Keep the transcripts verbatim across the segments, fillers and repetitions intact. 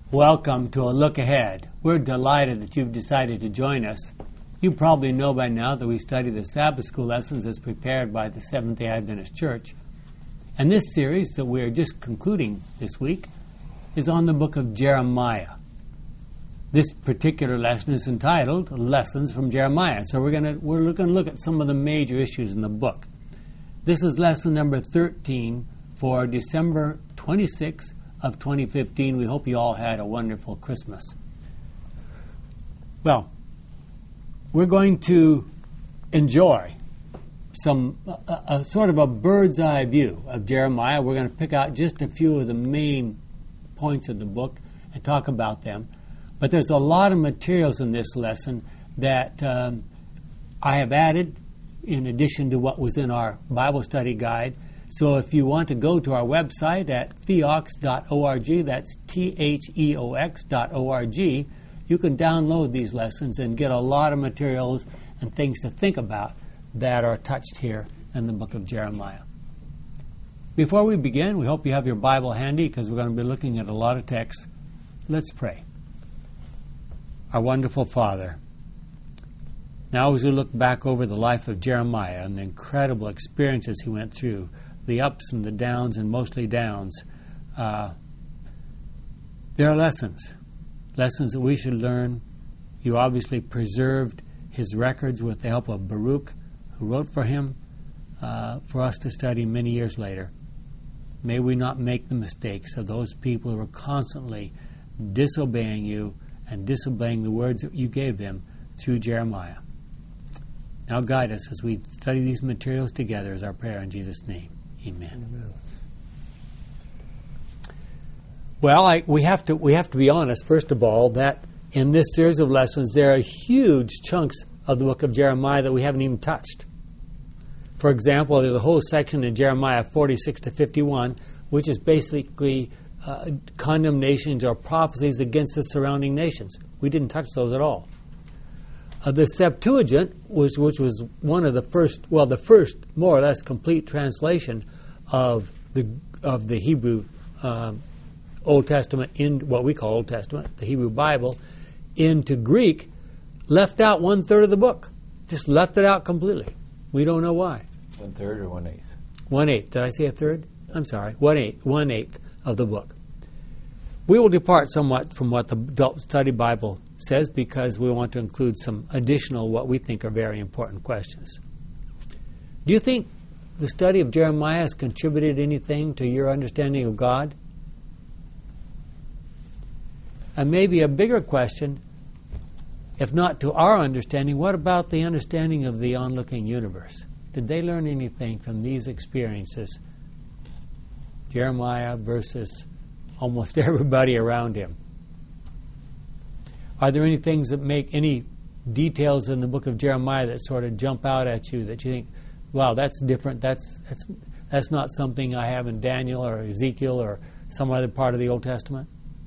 Welcome to A Look Ahead. We're delighted that you've decided to join us. You probably know by now that we study the Sabbath School lessons as prepared by the Seventh-day Adventist Church. And this series that we're just concluding this week is on the book of Jeremiah. This particular lesson is entitled Lessons from Jeremiah. So we're going to we're going to look at some of the major issues in the book. This is lesson number thirteen for December twenty-sixth of twenty fifteen. We hope you all had a wonderful Christmas. Well, we're going to enjoy some a, a sort of a bird's eye view of Jeremiah. We're going to pick out just a few of the main points of the book and talk about them. But there's a lot of materials in this lesson that um, I have added in addition to what was in our Bible study guide. So if you want to go to our website at theox dot org, that's T H E O X dot O R G, you can download these lessons and get a lot of materials and things to think about that are touched here in the book of Jeremiah. Before we begin, we hope you have your Bible handy because we're going to be looking at a lot of texts. Let's pray. Our wonderful Father, now as we look back over the life of Jeremiah and the incredible experiences he went through, the ups and the downs, and mostly downs, uh, there are lessons, lessons that we should learn. You obviously preserved his records with the help of Baruch, who wrote for him, uh, for us to study many years later. May we not make the mistakes of those people who are constantly disobeying you and disobeying the words that you gave them through Jeremiah. Now guide us as we study these materials together is our prayer in Jesus' name. Amen. Amen. Well, I, we have to we have to be honest, first of all, that in this series of lessons there are huge chunks of the book of Jeremiah that we haven't even touched. For example, there's a whole section in Jeremiah forty-six to fifty-one, which is basically uh, condemnations or prophecies against the surrounding nations. We didn't touch those at all. Uh, the Septuagint, was, which was one of the first, well, the first more or less complete translation of the of the Hebrew uh, Old Testament in what we call Old Testament, the Hebrew Bible, into Greek, left out one third of the book. Just left it out completely. We don't know why. One third or one eighth? One eighth. Did I say a third? I'm sorry. One eighth. One eighth of the book. We will depart somewhat from what the Adult Study Bible says because we want to include some additional what we think are very important questions. Do you think the study of Jeremiah has contributed anything to your understanding of God? And maybe a bigger question, if not to our understanding, what about the understanding of the onlooking universe? Did they learn anything from these experiences? Jeremiah versus almost everybody around him. Are there any things that make any details in the book of Jeremiah that sort of jump out at you that you think, wow, that's different, that's that's that's not something I have in Daniel or Ezekiel or some other part of the Old Testament?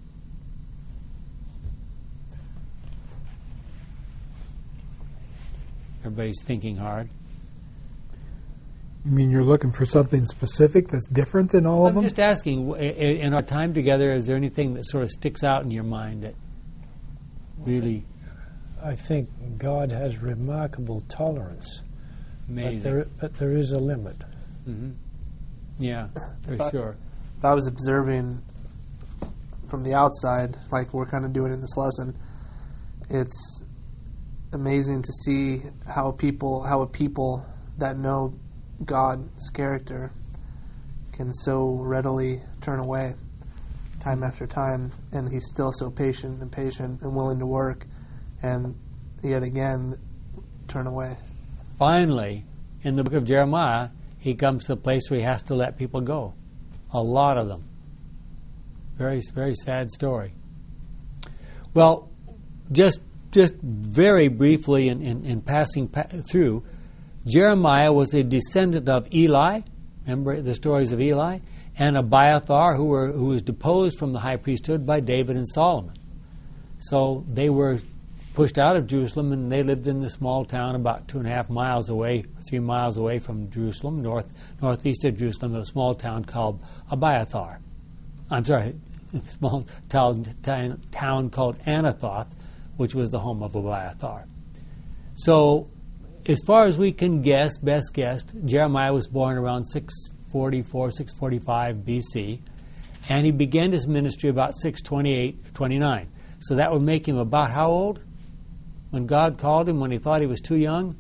Everybody's thinking hard. You mean you're looking for something specific that's different than all I'm of them? I'm just asking, in our time together, is there anything that sort of sticks out in your mind that really... I think God has remarkable tolerance. Amazing. But there, but there is a limit. Mm-hmm. Yeah, for if sure. I, if I was observing from the outside, like we're kind of doing in this lesson, it's amazing to see how people, how a people that know God's character can so readily turn away time after time, and he's still so patient and patient and willing to work, and yet again turn away. Finally, in the book of Jeremiah, he comes to a place where he has to let people go. A lot of them. Very, very sad story. Well, just just very briefly in, in, in passing pa- through, Jeremiah was a descendant of Eli. Remember the stories of Eli? And Abiathar, who were who was deposed from the high priesthood by David and Solomon. So they were pushed out of Jerusalem, and they lived in the small town about two and a half miles away, three miles away from Jerusalem, north northeast of Jerusalem, a small town called Abiathar. I'm sorry, small town, town, town called Anathoth, which was the home of Abiathar. So, as far as we can guess, best guessed, Jeremiah was born around six forty-four, six forty-five B C, and he began his ministry about six twenty-eight, twenty-nine. So that would make him about how old? When God called him, when he thought he was too young?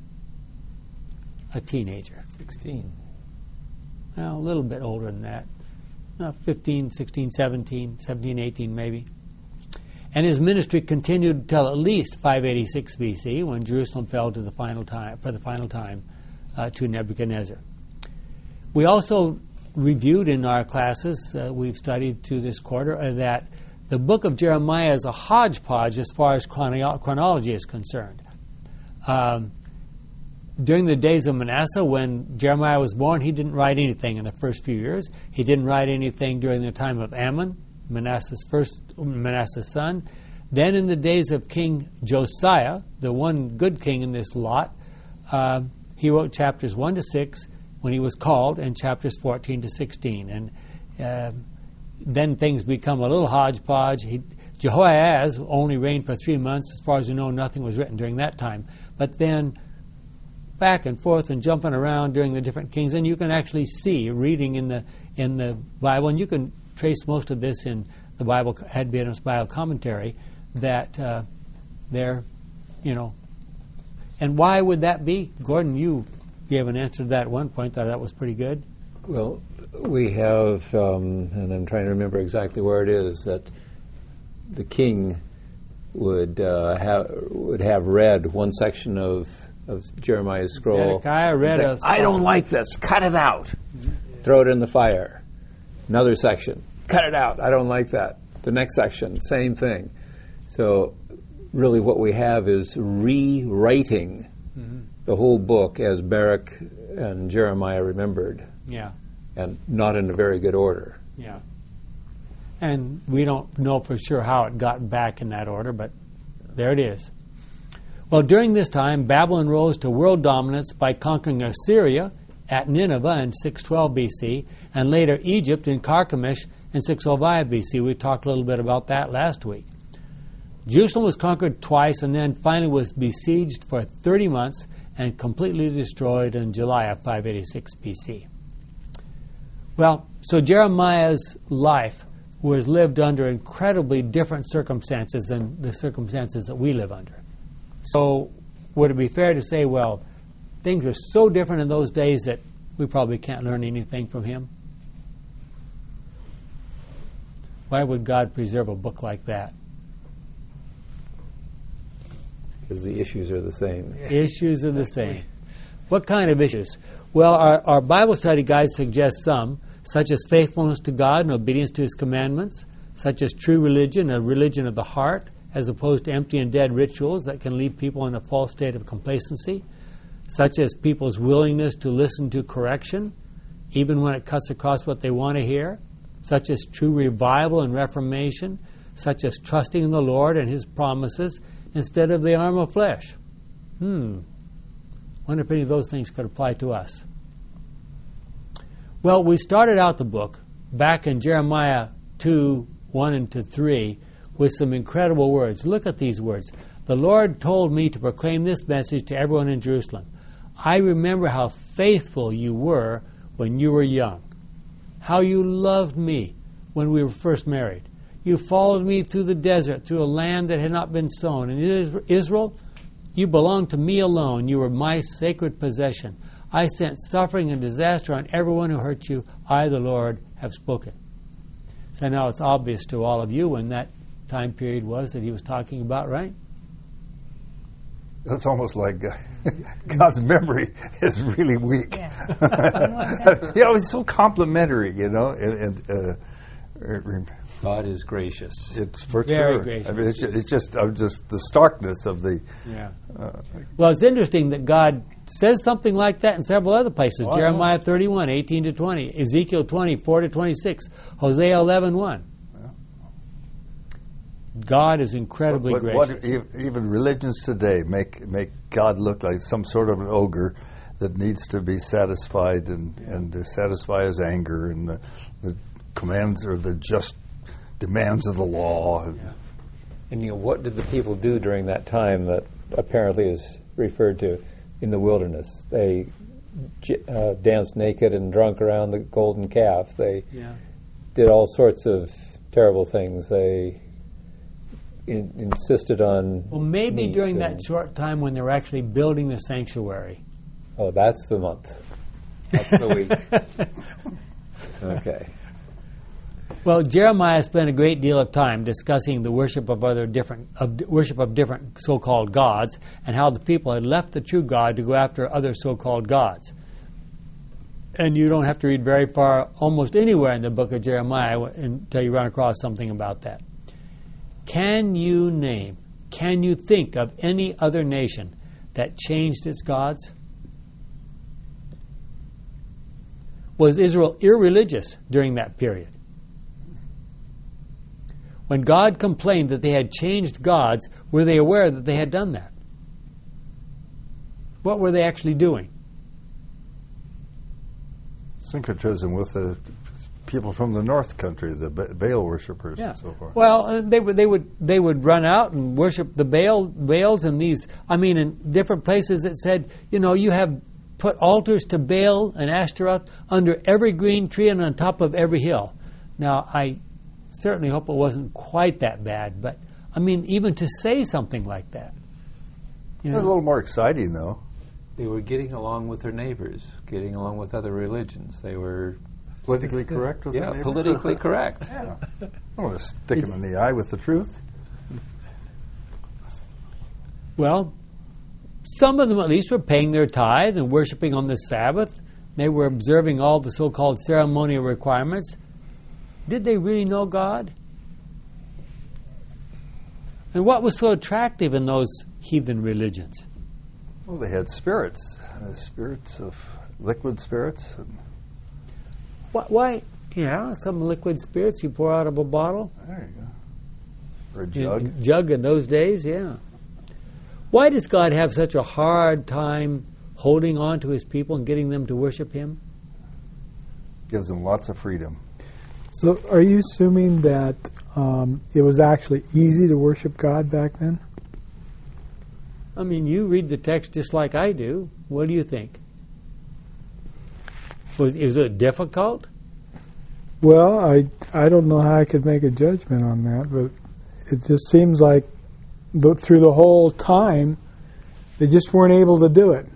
A teenager. sixteen. Well, a little bit older than that. Uh, fifteen, sixteen, seventeen, seventeen, eighteen maybe. And his ministry continued until at least five eighty-six B C, when Jerusalem fell to the final time, for the final time uh, to Nebuchadnezzar. We also reviewed in our classes, uh, we've studied to this quarter, uh, that the book of Jeremiah is a hodgepodge as far as chrono- chronology is concerned. Um, during the days of Manasseh, when Jeremiah was born, he didn't write anything in the first few years. He didn't write anything during the time of Ammon, Manasseh's first, Manasseh's son. Then in the days of King Josiah, the one good king in this lot, uh, he wrote chapters one to six when he was called, and chapters fourteen to sixteen. And uh, then things become a little hodgepodge. He, Jehoahaz only reigned for three months. As far as we know, nothing was written during that time. But then back and forth and jumping around during the different kings, and you can actually see, reading in the in the Bible, and you can trace most of this in the Bible, Adventist Bible commentary, that uh, they're, you know, and why would that be? Gordon, you gave an answer to that at one point. Thought that was pretty good. Well, we have, um, and I'm trying to remember exactly where it is, that the king would uh, have would have read one section of, of Jeremiah's scroll. Zedekiah read Say, a I don't like this. Cut it out. Mm-hmm. Throw it in the fire. Another section. Cut it out. I don't like that. The next section, same thing. So really what we have is rewriting mm-hmm. the whole book as Baruch and Jeremiah remembered. Yeah. And not in a very good order. Yeah. And we don't know for sure how it got back in that order, but there it is. Well, during this time, Babylon rose to world dominance by conquering Assyria at Nineveh in six twelve B C, and later Egypt in Carchemish in six oh five B C. We talked a little bit about that last week. Jerusalem was conquered twice and then finally was besieged for thirty months and completely destroyed in July of five eighty-six B C. Well, so Jeremiah's life was lived under incredibly different circumstances than the circumstances that we live under. So would it be fair to say, well, things are so different in those days that we probably can't learn anything from him? Why would God preserve a book like that? Because the issues are the same. Issues are the same. What kind of issues? Well, our, our Bible study guide suggests some, such as faithfulness to God and obedience to His commandments, such as true religion, a religion of the heart, as opposed to empty and dead rituals that can leave people in a false state of complacency, such as people's willingness to listen to correction, even when it cuts across what they want to hear, such as true revival and reformation, such as trusting in the Lord and His promises instead of the arm of flesh. Hmm. Wonder if any of those things could apply to us. Well, we started out the book back in Jeremiah two, one and to three with some incredible words. Look at these words. The Lord told me to proclaim this message to everyone in Jerusalem. I remember how faithful you were when you were young, how you loved me when we were first married. You followed me through the desert, through a land that had not been sown. In Israel, you belonged to me alone. You were my sacred possession. I sent suffering and disaster on everyone who hurt you. I, the Lord, have spoken. So now it's obvious to all of you when that time period was that he was talking about, right? It's almost like uh, God's memory is really weak. Yeah. You know, it's so complimentary, you know, and, and uh, God is gracious. It's for Very sure. gracious. I mean, it's just, it's just, uh, just the starkness of the. Yeah. Uh, Well, it's interesting that God says something like that in several other places. Oh, Jeremiah thirty-one, eighteen to twenty, Ezekiel twenty, four to twenty-six, Hosea eleven, one. God is incredibly but gracious. what, even religions today make make God look like some sort of an ogre that needs to be satisfied and, yeah. and to satisfy his anger, and the, the commands or the just demands of the law. And you know, what did the people do during that time that apparently is referred to in the wilderness? They uh, danced naked and drunk around the golden calf. They Yeah. did all sorts of terrible things. They in, insisted on. Well, maybe meat during and- that short time when they were actually building the sanctuary. Oh, that's the month. That's the week. Okay. Well, Jeremiah spent a great deal of time discussing the worship of other different of worship of different so-called gods and how the people had left the true God to go after other so-called gods. And you don't have to read very far, almost anywhere in the book of Jeremiah until you run across something about that. Can you name, can you think of any other nation that changed its gods? Was Israel irreligious during that period? When God complained that they had changed gods, were they aware that they had done that? What were they actually doing? Syncretism with the people from the North Country, the Ba- Baal worshippers and so forth. Well, uh, they would they would they would run out and worship the Baal Baals and these. I mean, in different places it said, you know, you have put altars to Baal and Ashtaroth under every green tree and on top of every hill. Now, I certainly hope it wasn't quite that bad, but I mean, even to say something like that, you It was a know, little more exciting, though. They were getting along with their neighbors, getting along with other religions. They were Politically correct with yeah, the neighbor? politically correct. Yeah. I don't want to stick him in the eye with the truth. well, some of them at least were paying their tithe and worshiping on the Sabbath. They were observing all the so-called ceremonial requirements. Did they really know God? And what was so attractive in those heathen religions? Well, they had spirits, uh, spirits of liquid spirits. And Why? why yeah, some liquid spirits you pour out of a bottle. there you go. Or a In- jug. in jug in those days, yeah. Why does God have such a hard time holding on to his people and getting them to worship him? Gives them lots of freedom. So, are you assuming that um, it was actually easy to worship God back then? I mean, you read the text just like I do. What do you think? Was is it difficult? Well, I I don't know how I could make a judgment on that, but it just seems like th- through the whole time, they just weren't able to do it.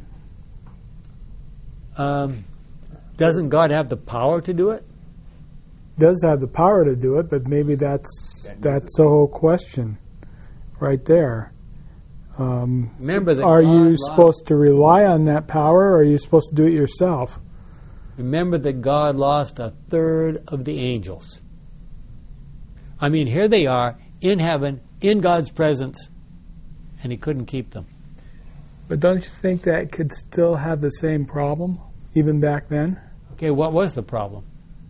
Um, doesn't God have the power to do it? Does have the power to do it, but maybe that's that's the whole question, right there. Um, Remember that are God you lost- supposed to rely on that power, or are you supposed to do it yourself? Remember that God lost a third of the angels. I mean, here they are in heaven, in God's presence, and he couldn't keep them. But don't you think that could still have the same problem, even back then? Okay, what was the problem?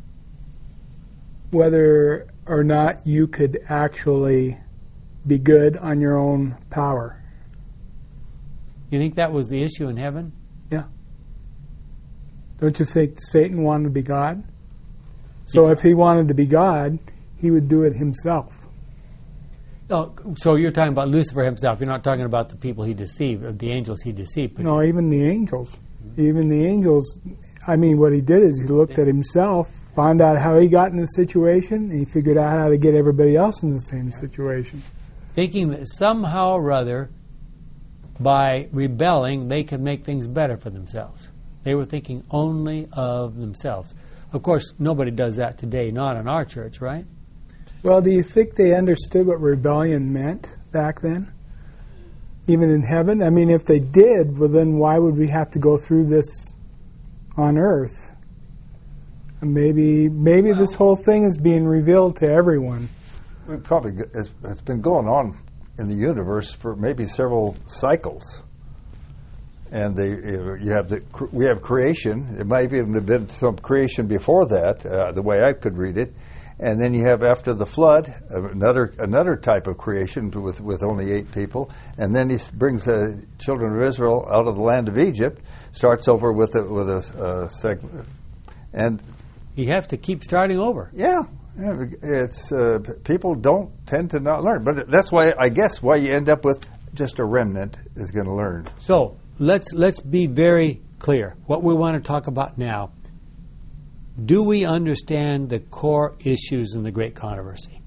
Whether or not you could actually be good on your own power. You think that was the issue in heaven? Don't you think Satan wanted to be God? So if he wanted to be God, he would do it himself. Oh, so you're talking about Lucifer himself. You're not talking about the people he deceived, or the angels he deceived. No, even the angels. Even the angels, I mean, what he did is he looked at himself, found out how he got in the situation, and he figured out how to get everybody else in the same situation. Thinking that somehow or other, by rebelling, they could make things better for themselves. They were thinking only of themselves. Of course, nobody does that today, not in our church, right? Well, do you think they understood what rebellion meant back then? Even in heaven? I mean, if they did, well, then why would we have to go through this on earth? And maybe maybe Well- this whole thing is being revealed to everyone. We probably g- it's, it's been going on in the universe for maybe several cycles. And they, you have the cr- we have creation. It might even have been some creation before that, uh, the way I could read it. And then you have after the flood another another type of creation with with only eight people. And then he s- brings the children of Israel out of the land of Egypt. Starts over with a with a uh, segment. And You have to keep starting over. yeah, Yeah, it's uh, p- people don't tend to not learn, but that's why I guess why you end up with just a remnant is going to learn. So let's let's be very clear. What we want to talk about now. Do we understand the core issues in the Great Controversy?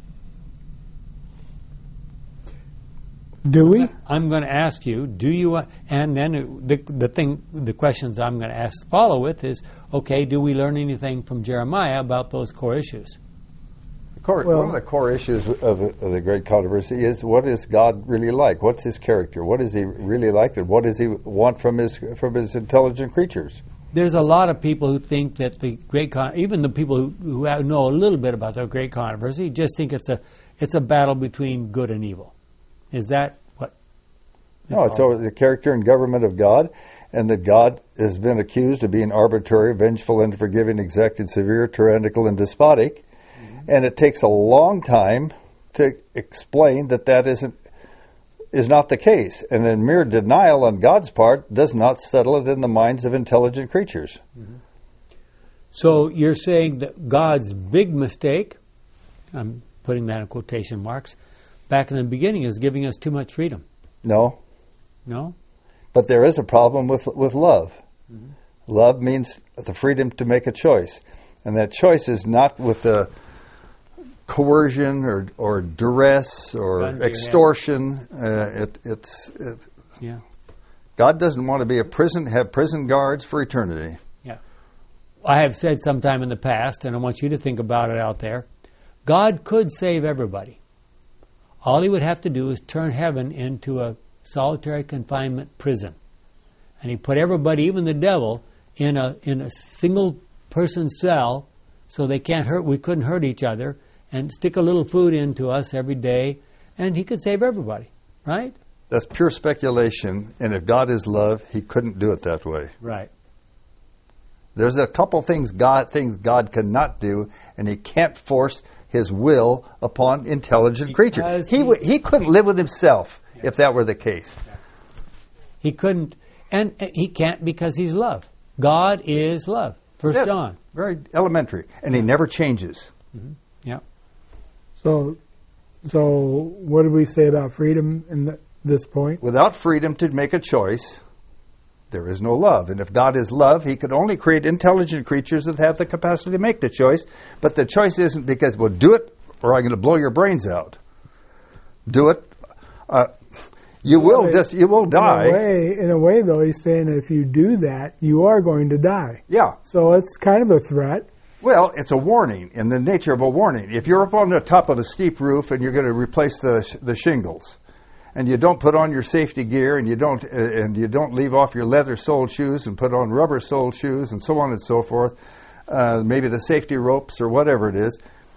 Do we? I'm going to ask you, do you, uh, and then the, the thing, the questions I'm going to ask follow with is, okay, do we learn anything from Jeremiah about those core issues? The core, Well- one of the core issues of the, of the Great Controversy is what is God really like? What's His character? What is He really like, and what does He want from His from His intelligent creatures? There's a lot of people who think that the Great Con, even the people who, who have- know a little bit about the Great Controversy, just think it's a it's a battle between good and evil. Is that what? No, it's over the character and government of God, and that God has been accused of being arbitrary, vengeful, unforgiving, exacting, severe, tyrannical, and despotic. Mm-hmm. And it takes a long time to explain that that isn't is not the case. And then mere denial on God's part does not settle it in the minds of intelligent creatures. Mm-hmm. So you're saying that God's big mistake, I'm putting that in quotation marks, back in the beginning is giving us too much freedom. No, No? but there is a problem with with love. Mm-hmm. Love means the freedom to make a choice, and that choice is not with the coercion or or duress or Gun to your extortion. Uh, it, it's it, Yeah. God doesn't want to be a prison, have prison guards for eternity. Yeah. I have said sometime in the past, and I want you to think about it out there, God could save everybody. All He would have to do is turn heaven into a solitary confinement prison. And He put everybody, even the devil, in a in a single person cell so they can't hurt we couldn't hurt each other, and stick a little food into us every day, and He could save everybody, right? That's pure speculation, and if God is love, He couldn't do it that way. Right. There's a couple things God things God cannot do, and He can't force His will upon intelligent Because creatures. He he- would, he couldn't live with Himself if that were the case. He couldn't, and uh, He can't because He's love. God is love. First Yeah, John. very elementary, and He never changes. Yeah. So, so what did we say about freedom in the, this point? Without freedom to make a choice, there is no love. And if God is love, He could only create intelligent creatures that have the capacity to make the choice. But the choice isn't because, well, do it or I'm going to blow your brains out. Do it. Uh, you Well, will it- just, you will die. In a way, in a way, though, He's saying that if you do that, you are going to die. Yeah. So it's kind of a threat. Well, it's a warning in the nature of a warning. If you're up on the top of a steep roof and you're going to replace the sh- the shingles, and you don't put on your safety gear, and you don't uh, and you don't leave off your leather-soled shoes and put on rubber-soled shoes, and so on and so forth, uh, maybe the safety ropes or whatever it is,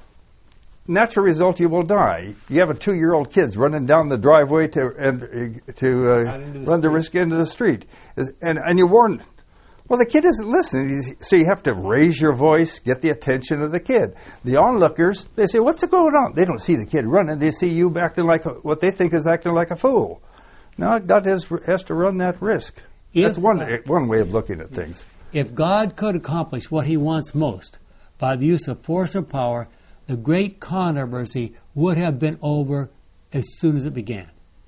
natural result, you will die. You have a two-year-old kid running down the driveway to and uh, to uh, Out into the run the street. risk into the street, Is- and and you warn. Well, the kid isn't listening, He's- so you have to raise your voice, get the attention of the kid. The onlookers, they say, "What's going on?" They don't see the kid running; they see you acting like a, what they think is acting like a fool. Now, God has has to run that risk. If, That's one uh, one way of looking at things. If God could accomplish what He wants most by the use of force or power, the great controversy would have been over as soon as it began.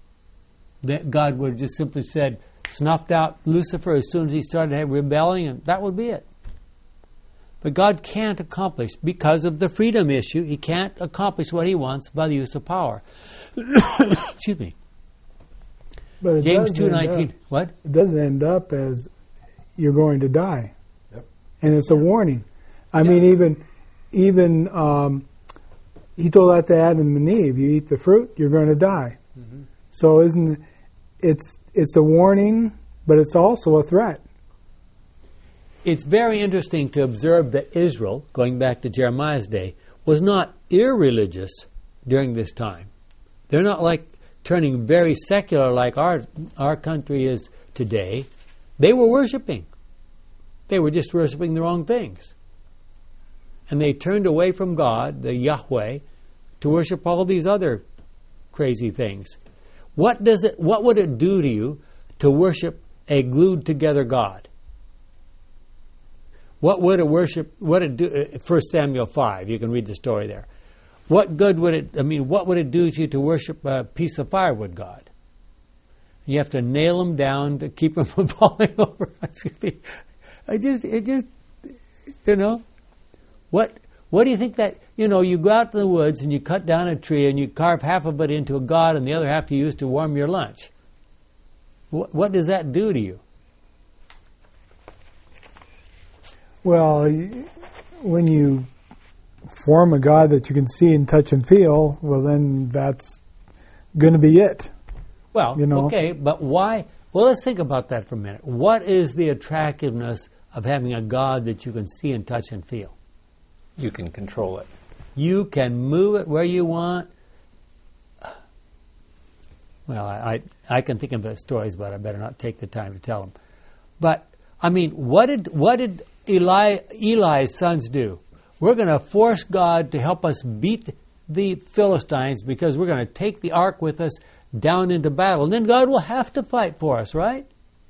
That God would have just simply said, snuffed out Lucifer as soon as he started rebelling, and that would be it. But God can't accomplish, because of the freedom issue, He can't accomplish what He wants by the use of power. Excuse me. But it James does two end nineteen. up- What? It doesn't end up as you're going to die. Yep. And it's a warning. I mean, even even um, He told that to Adam and Eve: "You eat the fruit, you're going to die." Mm-hmm. So isn't it's it's a warning, but it's also a threat. It's very interesting to observe that Israel, going back to Jeremiah's day, was not irreligious during this time. They're not like turning very secular like our our country is today. They were worshiping. They were just worshiping the wrong things. And they turned away from God, the Yahweh, to worship all these other crazy things. What does it what would it do to you to worship a glued together God? What would it worship what it do First Samuel five, you can read the story there. what good would it, I mean, what would it do to you to worship a piece of firewood god? You have to nail them down to keep them from falling over. I just, it just, you know, what, what do you think that, you know, you go out to the woods and you cut down a tree and you carve half of it into a god and the other half you use to warm your lunch. What, what does that do to you? Well, y- when you form a God that you can see and touch and feel, well, then that's going to be it. Well, You know? okay, but why? Well, let's think about that for a minute. What is the attractiveness of having a God that you can see and touch and feel? You can control it. You can move it where you want. Well, I, I, I can think of the stories, but I better not take the time to tell them. But, I mean, what did what did Eli Eli's sons do? We're going to force God to help us beat the Philistines because we're going to take the ark with us down into battle. And then God will have to fight for us, right?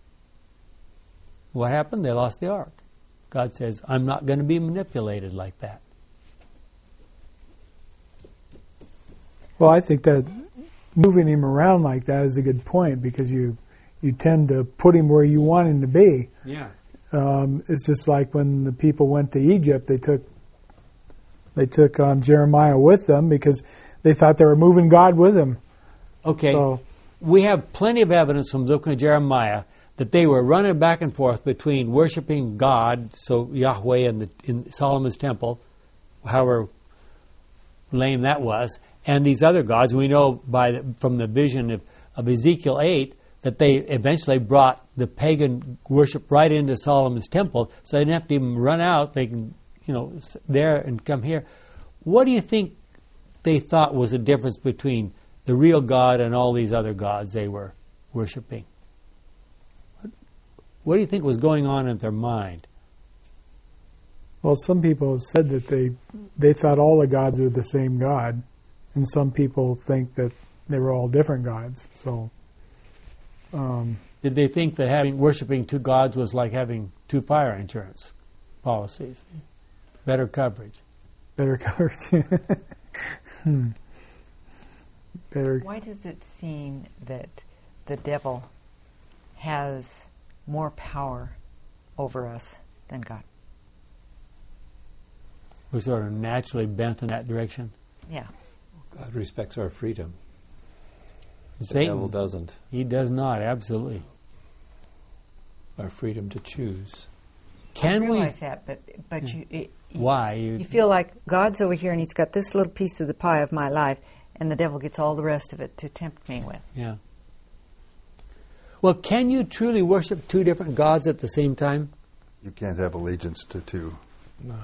What happened? They lost the ark. God says, I'm not going to be manipulated like that. Well, I think that moving him around like that is a good point because you you tend to put him where you want him to be. Yeah. Um, it's just like when the people went to Egypt, they took they took um, Jeremiah with them because they thought they were moving God with them. Okay. So, We have plenty of evidence from the book of Jeremiah that they were running back and forth between worshiping God, so Yahweh in, the, in Solomon's temple, however lame that was, and these other gods. We know by the, from the vision of, of Ezekiel eight that they eventually brought the pagan worship right into Solomon's temple, so they didn't have to even run out. They can, you know, s- there and come here. What do you think they thought was the difference between the real God and all these other gods they were worshiping? What, what do you think was going on in their mind? well, some people have said that they they thought all the gods were the same God, and some people think that they were all different gods. So, um, Did they think that having worshiping two gods was like having two fire insurance policies? Better coverage. better coverage. hmm. Better. Why does it seem that the devil has more power over us than God? We're sort of naturally bent in that direction. Yeah. God respects our freedom. The Satan, devil doesn't. he does not, absolutely. Our freedom to choose. Can I we? realize that, but but you it, Why? You, you feel like God's over here and He's got this little piece of the pie of my life, and the devil gets all the rest of it to tempt me with. yeah. Well, can you truly worship two different gods at the same time? You can't have allegiance to two. No.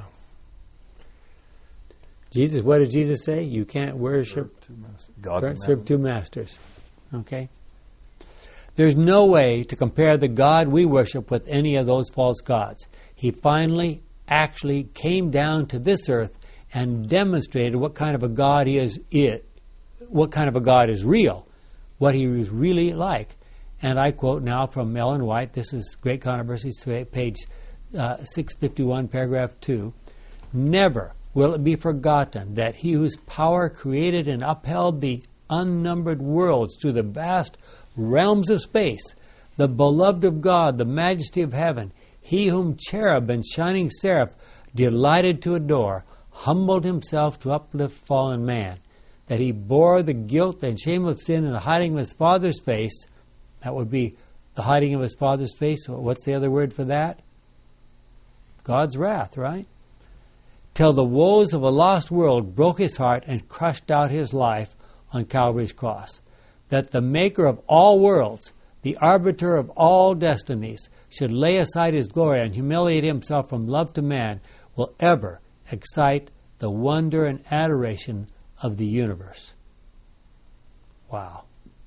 Jesus, what did Jesus say? You can't worship, Two masters. God and serve mammon. two masters. Okay? There's no way to compare the God we worship with any of those false gods. He finally actually came down to this earth and demonstrated what kind of a God he is, it, what kind of a God is real, what he is really like. And I quote now from Ellen White, this is Great Controversies, page uh, six fifty-one, paragraph two. Never will it be forgotten that he whose power created and upheld the unnumbered worlds through the vast realms of space, the beloved of God, the majesty of heaven, he whom cherub and shining seraph delighted to adore, humbled himself to uplift fallen man, that he bore the guilt and shame of sin in the hiding of his Father's face. That would be the hiding of his Father's face. What's the other word for that? God's wrath, right? Till the woes of a lost world broke his heart and crushed out his life on Calvary's cross. That the maker of all worlds, the arbiter of all destinies, should lay aside his glory and humiliate himself from love to man will ever excite the wonder and adoration of the universe. Wow.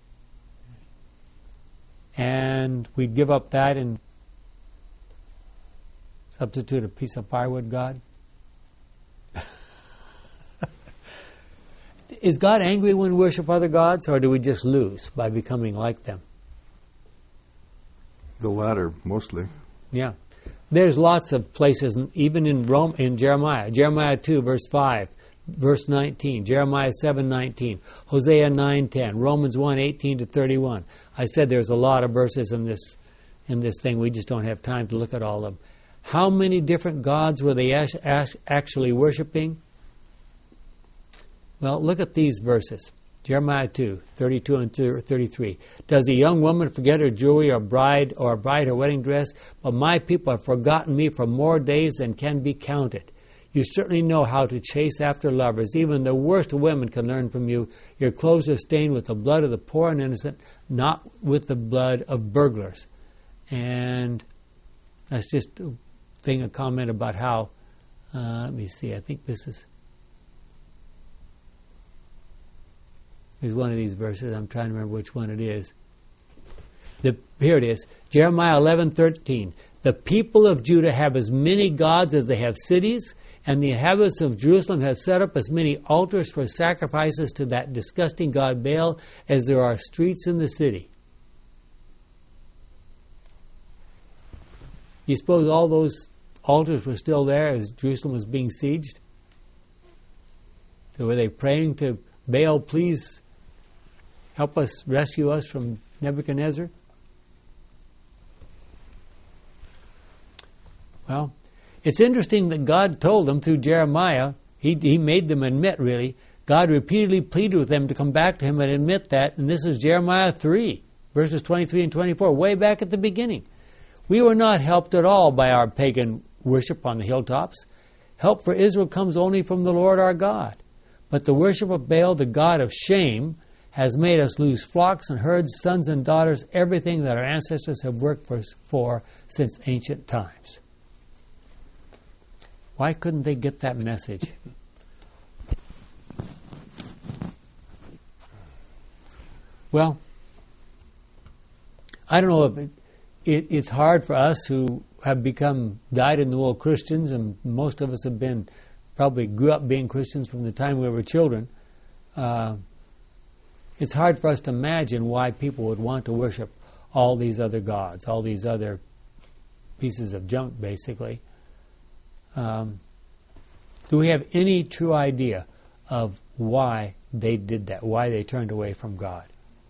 And we'd give up that and substitute a piece of firewood God? Is God angry when we worship other gods, or do we just lose by becoming like them? The latter, mostly. Yeah. There's lots of places, even in Rome, in Jeremiah. Jeremiah two, verse five. verse nineteen, Jeremiah seven nineteen, Hosea nine ten, Romans one eighteen to thirty-one. I said there's a lot of verses in this in this thing. We just don't have time to look at all of them. How many different gods were they ash- ash- actually worshiping? Well, look at these verses. Jeremiah two, thirty-two and thirty-three. Does a young woman forget her jewelry or bride or bride her wedding dress? But my people have forgotten me for more days than can be counted. You certainly know how to chase after lovers. Even the worst of women can learn from you. Your clothes are stained with the blood of the poor and innocent, not with the blood of burglars. And that's just a thing, a comment about how, uh, let me see, I think this is, is one of these verses. I'm trying to remember which one it is. The, here it is. Jeremiah eleven thirteen. The people of Judah have as many gods as they have cities, and the inhabitants of Jerusalem have set up as many altars for sacrifices to that disgusting god Baal as there are streets in the city. You suppose all those altars were still there as Jerusalem was being sieged? So were they praying to Baal, please help us, rescue us from Nebuchadnezzar? Well, it's interesting that God told them through Jeremiah, he, he made them admit, really, God repeatedly pleaded with them to come back to him and admit that, and this is Jeremiah three, verses twenty-three and twenty-four, way back at the beginning. We were not helped at all by our pagan worship on the hilltops. Help for Israel comes only from the Lord our God. But the worship of Baal, the god of shame, has made us lose flocks and herds, sons and daughters, everything that our ancestors have worked for, for since ancient times. Why couldn't they get that message? Well, I don't know if it, it, it's hard for us who have become dyed-in-the-wool Christians, and most of us have been, probably grew up being Christians from the time we were children. Uh, it's hard for us to imagine why people would want to worship all these other gods, all these other pieces of junk, basically. Um, do we have any true idea of why they did that, why they turned away from God?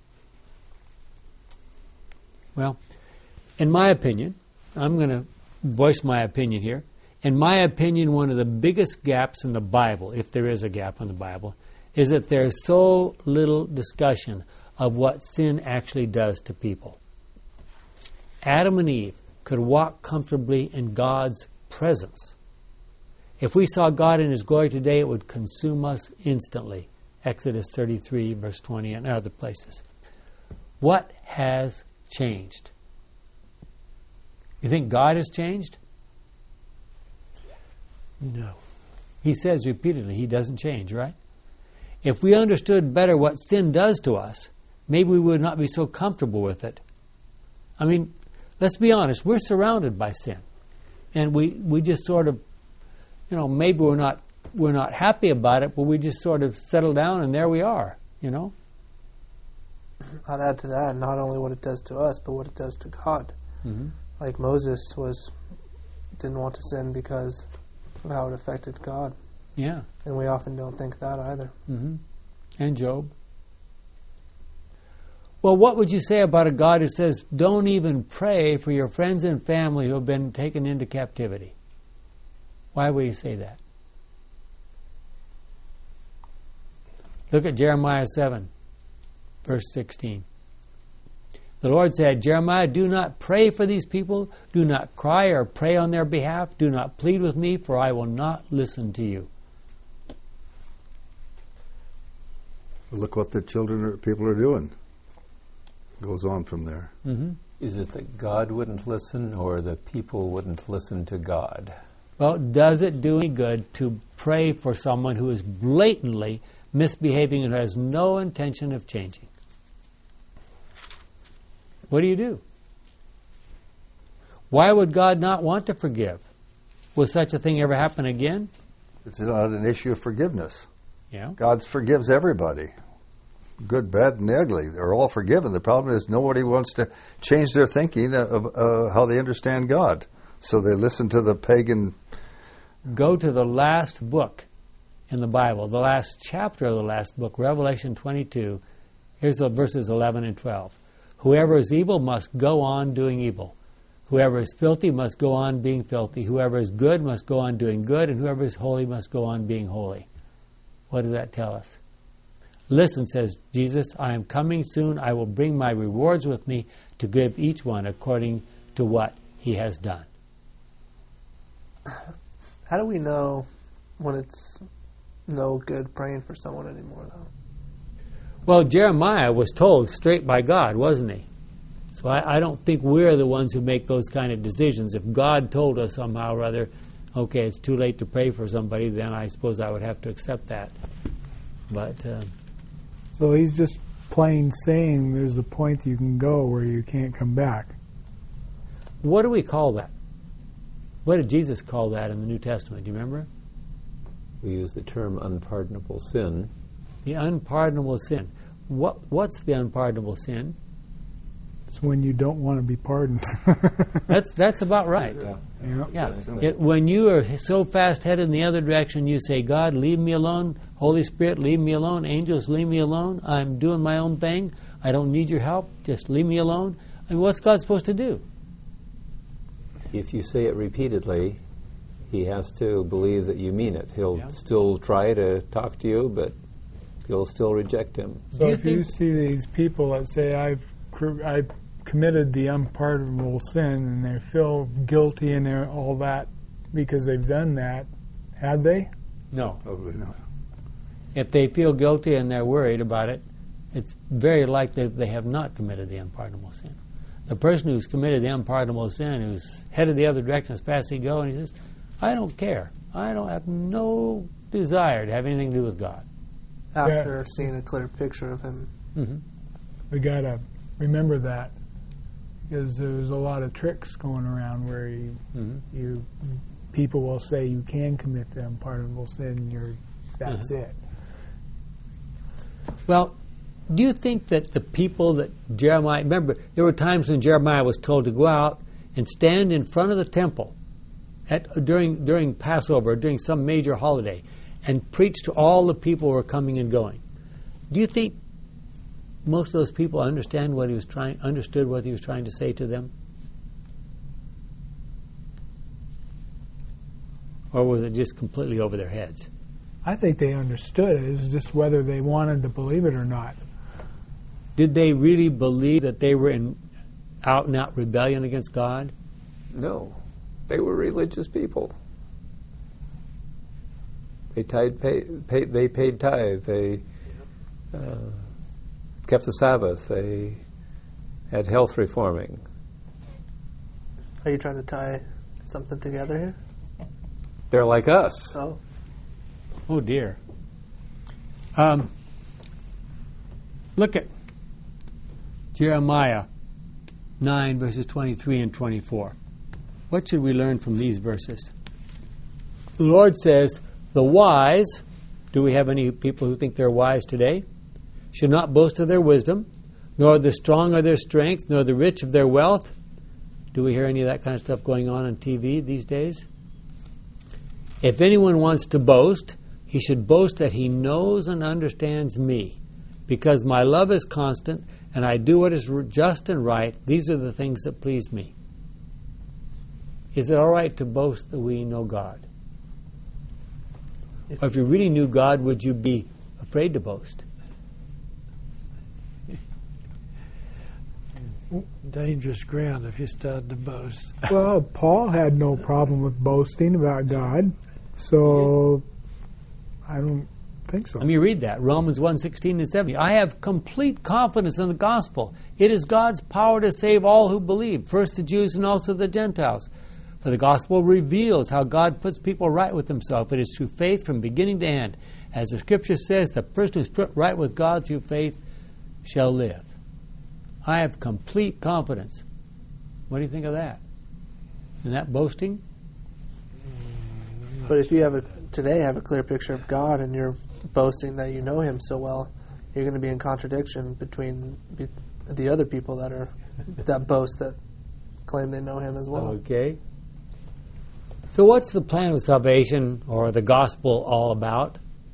Well, in my opinion, I'm going to voice my opinion here. In my opinion, one of the biggest gaps in the Bible, if there is a gap in the Bible, is that there's so little discussion of what sin actually does to people. Adam and Eve could walk comfortably in God's presence. If we saw God in His glory today, it would consume us instantly. Exodus thirty-three, verse twenty, and other places. What has changed? You think God has changed? No. He says repeatedly He doesn't change, right? If we understood better what sin does to us, maybe we would not be so comfortable with it. I mean, let's be honest, we're surrounded by sin. And we, we just sort of, you know, maybe we're not we're not happy about it, but we just sort of settle down and there we are, you know? I'd add to that not only what it does to us, but what it does to God. Mm-hmm. Like Moses was didn't want to sin because of how it affected God. Yeah. And we often don't think that either. Mm-hmm. And Job. Well, what would you say about a God who says, don't even pray for your friends and family who have been taken into captivity? Why would you say that? Look at Jeremiah seven, verse sixteen. The Lord said, Jeremiah, do not pray for these people. Do not cry or pray on their behalf. Do not plead with me, for I will not listen to you. Look what the children or people are doing. Goes on from there. Mm-hmm. Is it that God wouldn't listen or the people wouldn't listen to God? Well, does it do any good to pray for someone who is blatantly misbehaving and has no intention of changing? What do you do? Why would God not want to forgive? Will such a thing ever happen again? It's not an issue of forgiveness. Yeah. God forgives everybody. Good, bad, and ugly. They're all forgiven. The problem is nobody wants to change their thinking of uh, how they understand God. So they listen to the pagan... Go to the last book in the Bible, the last chapter of the last book, Revelation twenty-two. Here's the verses eleven and twelve. Whoever is evil must go on doing evil. Whoever is filthy must go on being filthy. Whoever is good must go on doing good. And whoever is holy must go on being holy. What does that tell us? Listen, says Jesus, I am coming soon. I will bring my rewards with me to give each one according to what he has done. How do we know when it's no good praying for someone anymore, though? Well, Jeremiah was told straight by God, wasn't he? So I, I don't think we're the ones who make those kind of decisions. If God told us somehow or other, okay, it's too late to pray for somebody, then I suppose I would have to accept that. But uh, So he's just plain saying there's a point you can go where you can't come back. what do we call that? What did Jesus call that in the New Testament? Do you remember? We use the term unpardonable sin. The unpardonable sin. What What's the unpardonable sin? It's when you don't want to be pardoned. That's that's about right. Yeah. Yeah. Yeah. It, when you are so fast headed in the other direction, you say, God, leave me alone. Holy Spirit, leave me alone. Angels, leave me alone. I'm doing my own thing. I don't need your help. Just leave me alone. I mean, what's God supposed to do? If you say it repeatedly, he has to believe that you mean it. He'll Yeah. still try to talk to you, but you'll still reject him. So Do you if you think- see these people that say, I've, cr- I've committed the unpardonable sin, and they feel guilty and they're all that because they've done that, have they? No. Probably not. If they feel guilty and they're worried about it, it's very likely that they have not committed the unpardonable sin. The person who's committed the unpardonable sin, who's headed the other direction as fast as he goes, and he says, I don't care. I don't have no desire to have anything to do with God. After seeing a clear picture of him. Mm-hmm. We got to remember that because there's a lot of tricks going around where you, Mm-hmm. you people will say you can commit the unpardonable sin, and you're, that's Uh-huh. it. Well, do you think that the people that Jeremiah, remember, there were times when Jeremiah was told to go out and stand in front of the temple at, during, during Passover, during some major holiday, and preach to all the people who were coming and going. Do you think most of those people understand what he was trying, understood what he was trying to say to them? Or was it just completely over their heads? I think they understood it. It was just whether they wanted to believe it or not. Did they really believe that they were in out and out rebellion against God? No, they were religious people. They tied, pay, pay, they paid tithe. They uh, kept the Sabbath. They had health reforming. Are you trying to tie something together here? They're like us. Oh. Oh dear. Um, look at Jeremiah nine, verses twenty-three and twenty-four. What should we learn from these verses? The Lord says, the wise, do we have any people who think they're wise today? Should not boast of their wisdom, nor the strong of their strength, nor the rich of their wealth. Do we hear any of that kind of stuff going on on T V these days? If anyone wants to boast, he should boast that he knows and understands me. Because my love is constant, and I do what is just and right. These are the things that please me. Is it all right to boast that we know God? Or if you really knew God, would you be afraid to boast? Dangerous ground if you start to boast. Well, Paul had no problem with boasting about God, so I don't think so. Let me read that. Romans one, sixteen and seventeen. I have complete confidence in the gospel. It is God's power to save all who believe, first the Jews and also the Gentiles. For the gospel reveals how God puts people right with himself. It is through faith from beginning to end. As the scripture says, the person who is put right with God through faith shall live. I have complete confidence. What do you think of that? Isn't that boasting? But if you have a today have a clear picture of God and you're boasting that you know him so well, you're going to be in contradiction between be, the other people that are that boast that claim they know him as well. Okay. So what's the plan of salvation or the gospel all about?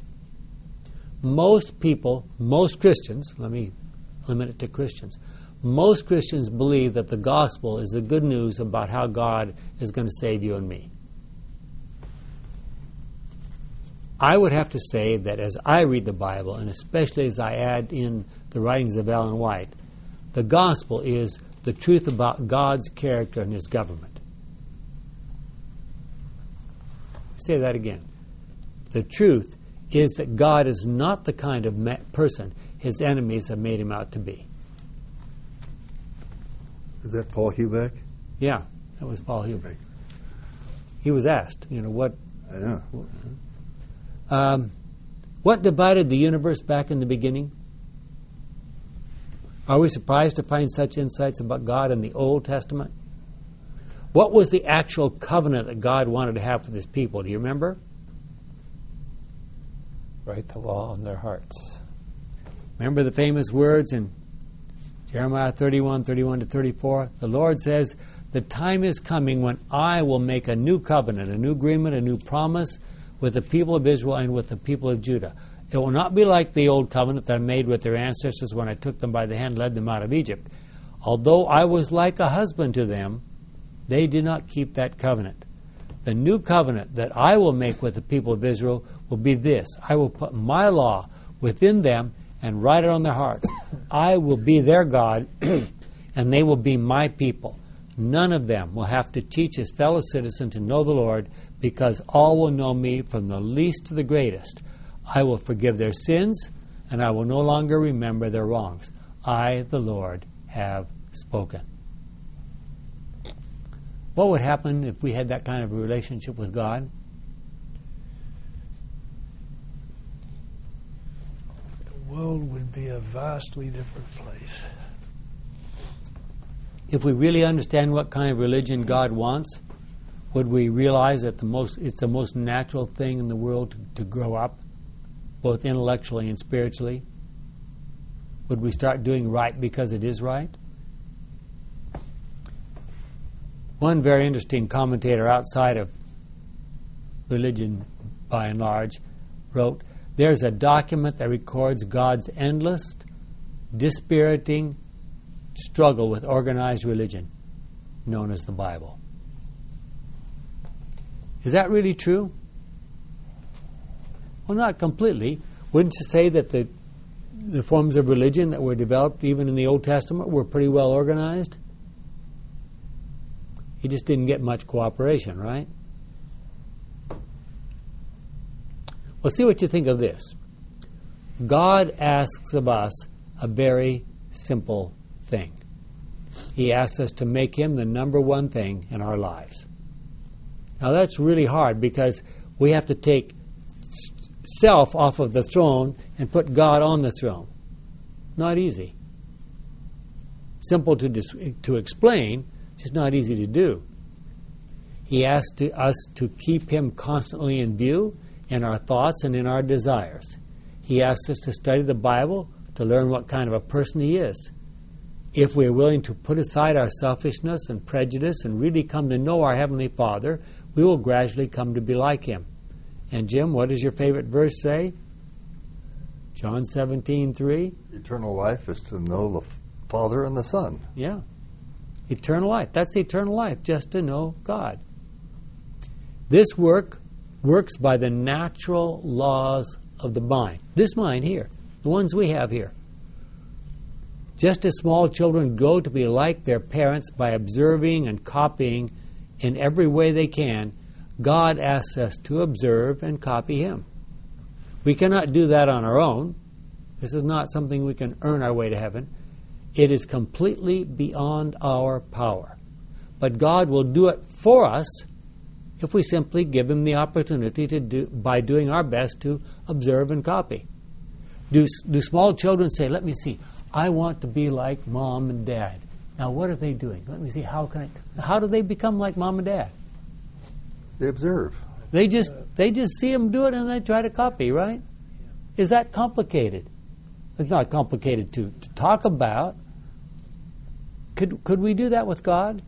most people, most Christians, let me limit it to Christians, most Christians believe that the gospel is the good news about how God is going to save you and me. I would have to say that as I read the Bible, and especially as I add in the writings of Ellen White, the gospel is the truth about God's character and His government. Say that again. The truth is that God is not the kind of ma- person His enemies have made Him out to be. Is that Paul Hubeck? Yeah, that was Paul Hubeck. He was asked, you know, what... I know. Um, what divided the universe back in the beginning? Are we surprised to find such insights about God in the Old Testament? What was the actual covenant that God wanted to have for His people? Do you remember? Write the law on their hearts. Remember the famous words in Jeremiah thirty-one, thirty-one to thirty-four? The Lord says, the time is coming when I will make a new covenant, a new agreement, a new promise with the people of Israel and with the people of Judah. It will not be like the old covenant that I made with their ancestors when I took them by the hand and led them out of Egypt. Although I was like a husband to them, they did not keep that covenant. The new covenant that I will make with the people of Israel will be this. I will put my law within them and write it on their hearts. I will be their God, and they will be my people. None of them will have to teach his fellow citizen to know the Lord, because all will know me from the least to the greatest. I will forgive their sins, and I will no longer remember their wrongs. I, the Lord, have spoken. What would happen if we had that kind of a relationship with God? The world would be a vastly different place. If we really understand what kind of religion God wants, would we realize that the most it's the most natural thing in the world to, to grow up, both intellectually and spiritually? Would we start doing right because it is right? One very interesting commentator outside of religion, by and large, wrote, "There's a document that records God's endless, dispiriting struggle with organized religion, known as the Bible." Is that really true? Well, not completely. Wouldn't you say that the the forms of religion that were developed even in the Old Testament were pretty well organized? He just didn't get much cooperation, right? Well, see what you think of this. God asks of us a very simple thing. He asks us to make him the number one thing in our lives. Now that's really hard, because we have to take self off of the throne and put God on the throne. Not easy. Simple to dis- to explain, just not easy to do. He asks to us to keep him constantly in view in our thoughts and in our desires. He asks us to study the Bible to learn what kind of a person he is. If we are willing to put aside our selfishness and prejudice and really come to know our Heavenly Father, we will gradually come to be like him. And Jim, what does your favorite verse say? John seventeen three. Eternal life is to know the Father and the Son. Yeah. Eternal life. That's eternal life, just to know God. This work works by the natural laws of the mind. This mind here, the ones we have here. Just as small children grow to be like their parents by observing and copying in every way they can, God asks us to observe and copy him. We cannot do that on our own. This is not something we can earn our way to heaven. It is completely beyond our power. But God will do it for us if we simply give him the opportunity to do, by doing our best to observe and copy. Do, do small children say, let me see, I want to be like mom and dad. Now what are they doing? Let me see, how can I, how do they become like mom and dad? They observe. They just they just see them do it and they try to copy, right? Is that complicated? It's not complicated to, to talk about. Could could we do that with God?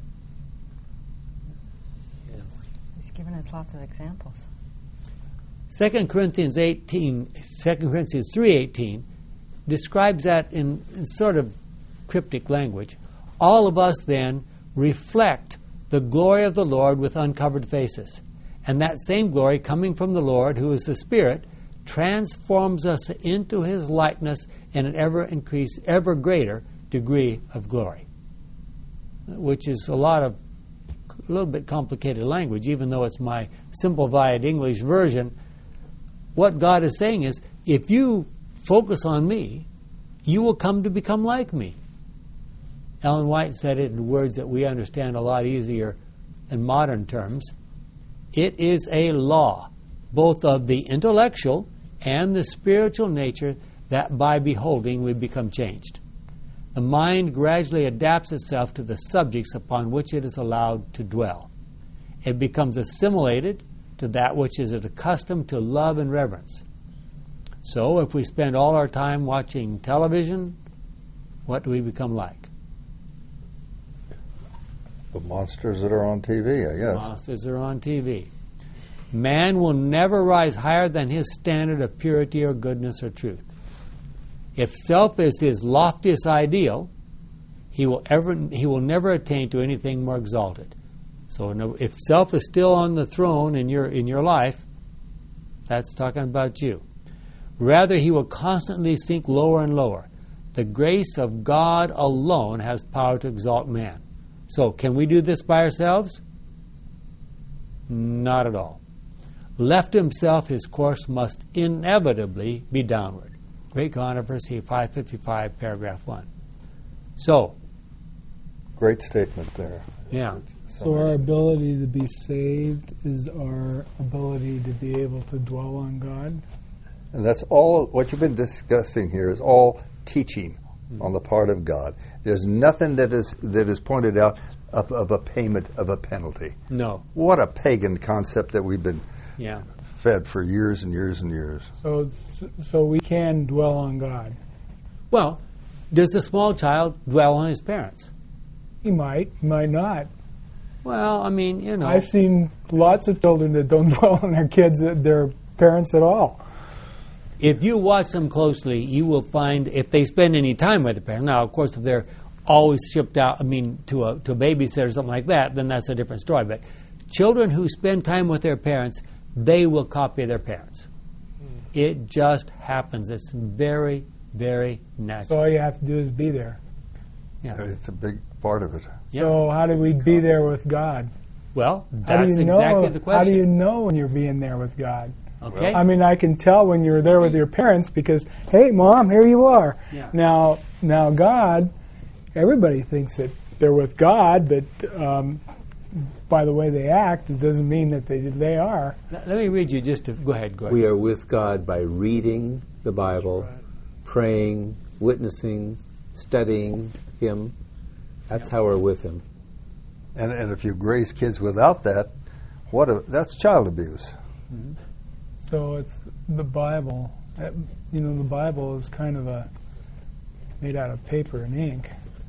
He's given us lots of examples. Second Corinthians eighteen, Second Corinthians three eighteen describes that in, in sort of cryptic language. All of us then reflect the glory of the Lord with uncovered faces. And that same glory coming from the Lord, who is the Spirit, transforms us into His likeness in an ever increase, ever greater degree of glory. Which is a lot of, a little bit complicated language, even though it's my simplified English version. What God is saying is, if you focus on me, you will come to become like me. Ellen White said it in words that we understand a lot easier in modern terms. It is a law, both of the intellectual and the spiritual nature, that by beholding we become changed. The mind gradually adapts itself to the subjects upon which it is allowed to dwell. It becomes assimilated to that which is accustomed to love and reverence. So if we spend all our time watching television, what do we become like? The monsters that are on T V, I guess. Monsters are on T V. Man will never rise higher than his standard of purity or goodness or truth. If self is his loftiest ideal, he will ever he will never attain to anything more exalted. So no, if self is still on the throne in your in your life, that's talking about you. Rather, he will constantly sink lower and lower. The grace of God alone has power to exalt man. So, can we do this by ourselves? Not at all. Left to himself, his course must inevitably be downward. Great Controversy, five fifty-five, paragraph one. So, Great statement there. yeah. So our ability to be saved is our ability to be able to dwell on God. And that's all, what you've been discussing here is all teaching on the part of God. There's nothing that is that is pointed out of, of a payment of a penalty. No. What a pagan concept that we've been Yeah. fed for years and years and years. So, so we can dwell on God. Well, does the small child dwell on his parents? He might, he might not. Well, I mean, you know. I've seen lots of children that don't dwell on their kids, their parents at all. If you watch them closely, you will find if they spend any time with the parent. Now, of course, if they're always shipped out, I mean, to a to a babysitter or something like that, then that's a different story. But children who spend time with their parents, they will copy their parents. Mm. It just happens. It's very, very natural. So all you have to do is be there. Yeah. It's a big part of it. So how do we be there with God? Well, How do that's you exactly know, the question. How do you know when you're being there with God? Okay. I mean, I can tell when you're there with your parents because, hey, Mom, here you are. Yeah. Now, now, God, everybody thinks that they're with God, but um, by the way they act, it doesn't mean that they they are. Let let me read you just to go ahead. Go ahead. We are with God by reading the Bible, praying, witnessing, studying Him. That's how we're with Him. And and if you raise kids without that, what a, that's child abuse. Mm-hmm. So it's the Bible. Uh, you know, the Bible is kind of a made out of paper and ink.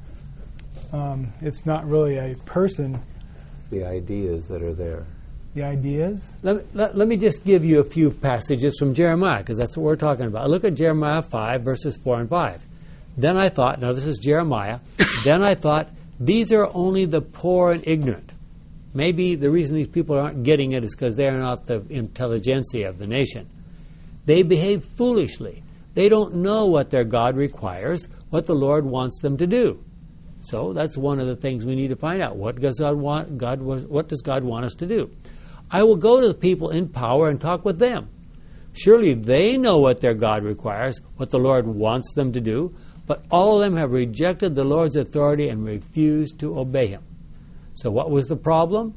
Um, it's not really a person. The ideas that are there. The ideas. Let, me- let, let me just give you a few passages from Jeremiah, because that's what we're talking about. Look at Jeremiah five, verses four and five. Then I thought, now this is Jeremiah, then I thought, these are only the poor and ignorant. Maybe the reason these people aren't getting it is because they are not the intelligentsia of the nation. They behave foolishly. They don't know what their God requires, what the Lord wants them to do. So that's one of the things we need to find out. What does God want? God what does God want us to do? I will go to the people in power and talk with them. Surely they know what their God requires, what the Lord wants them to do, but all of them have rejected the Lord's authority and refused to obey Him. So what was the problem?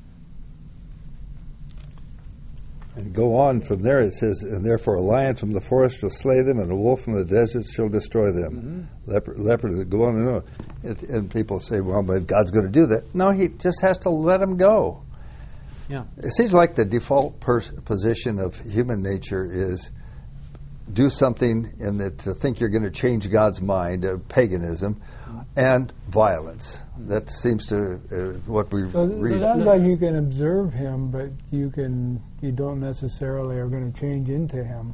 And go on from there, it says, and therefore a lion from the forest shall slay them, and a wolf from the desert shall destroy them. Mm-hmm. Leopard, leopard, go on and on. It, and people say, well, but God's going to do that. No, He just has to let them go. Yeah. It seems like the default pers- position of human nature is do something and that to think you're going to change God's mind, uh, paganism, and violence. That seems to uh, what we So read. it sounds like you can observe him, but you can you don't necessarily are going to change into him.